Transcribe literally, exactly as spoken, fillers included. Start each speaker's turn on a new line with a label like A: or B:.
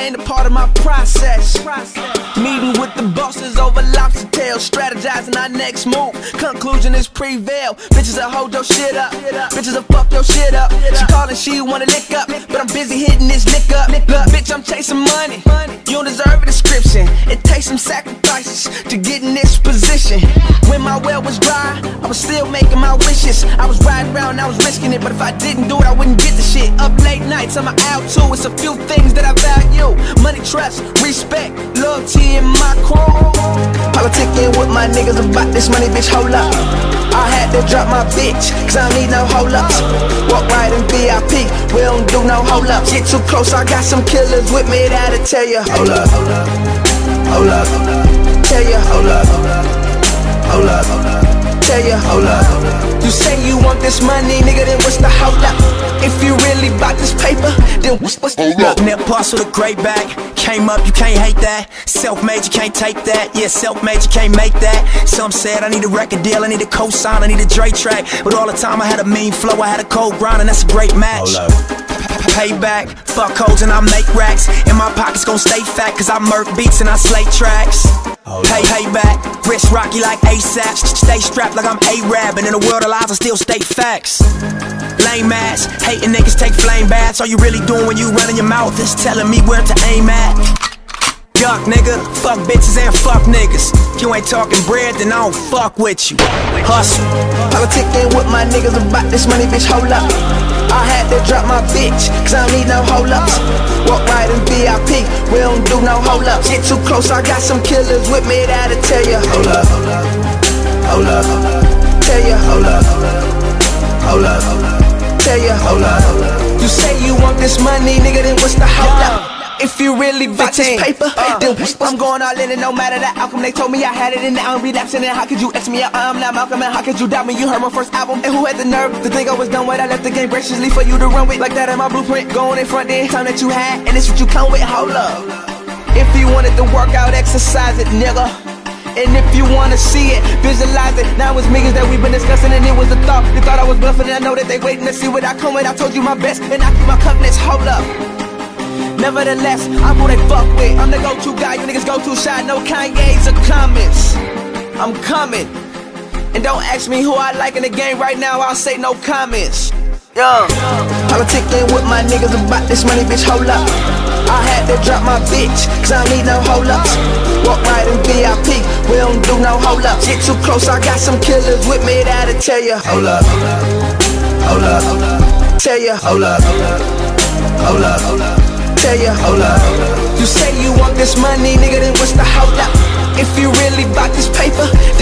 A: ain't a part of my process. Meeting with the bosses over lobster tails, strategizing our next move. Conclusion is prevail. Bitches that hold your shit up, bitches that fuck your shit up. She callin', she wanna lick up, but I'm busy hitting this lick up. Look, bitch, I'm chasing money. You don't deserve a description. It takes some sacrifices to get in this position. When my well was dry, I was still making my wishes. I was riding around, I was risking it, but if I didn't do it, I wouldn't get the shit. Up late nights, I'm out too. It's a few things that I value: money, trust, respect, loyalty, and my crew. Politicking with my niggas about this money, bitch, hold up. I had to drop my bitch, cause I don't need no hold ups. Walk right in V I P, we don't do no hold ups. Get too close, I got some killers with me that'll tell you, hold up, hold up, hold up, tell you, hold up, hold up, tell you, hold up. You say you want this money, nigga, then what's the hold up? If you really bout this paper, then what's, what's the
B: hold up? Net parcel, the great bag. Came up, you can't hate that. Self-made, you can't take that. Yeah, self-made, you can't make that. Some said I need a record deal, I need a co-sign, I need a Dre track. But all the time I had a mean flow, I had a cold grind, and that's a great match. Payback, fuck hoes and I make racks. And my pockets gon' stay fat, cause I murk beats and I slay tracks. Pay, payback, wrist rocky like ASAP. Stay strapped like I'm A-Rab, and in a world of lies I still state facts. Lame ass, hating niggas take flame baths. All you really doing when you running your mouth is telling me where to aim at. Yuck, nigga, fuck bitches and fuck niggas. If you ain't talking bread, then I don't fuck with you. Hustle.
A: Politicking with my niggas about this money, bitch, hold up. I had to drop my bitch, cause I don't need no hold ups. Walk right in V I P, we don't do no hold ups. Get too close, I got some killers with me that'll tell you, hold up, hold up, tell you, hold up, hold up, tell you, hold up. You say you want this money, nigga, then what's the hold up? If you really bout this paper, uh, then I'm going all in, and no matter the outcome. They told me I had it and now I'm relapsing. And how could you X me out? I'm not Malcolm, and how could you doubt me? You heard my first album, and who had the nerve to think I was done with? I left the game graciously for you to run with. Like that in my blueprint, going in front then. Time that you had, and it's what you come with, hold up. If you wanted to work out, exercise it, nigga. And if you wanna see it, visualize it. Now it's millions that we've been discussing, and it was a thought. They thought I was bluffing, and I know that they waiting to see what I come with. I told you my best, and I keep my covenants, hold up. Nevertheless, I'm who they fuck with. I'm the go-to guy, you niggas go too shy. No Kanye's or comments. I'm coming. And don't ask me who I like in the game right now, I'll say no comments. Yeah. Politicking with my niggas about this money, bitch, hold up. I had to drop my bitch, cause I don't need no hold ups. Walk right in V I P, we don't do no hold ups. Get too close, I got some killers with me that'll tell you, hold up, hold up, tell you, hold up, hold up, tell you, hold up. You say you want this money, nigga, then what's the hold up? If you really bout this paper,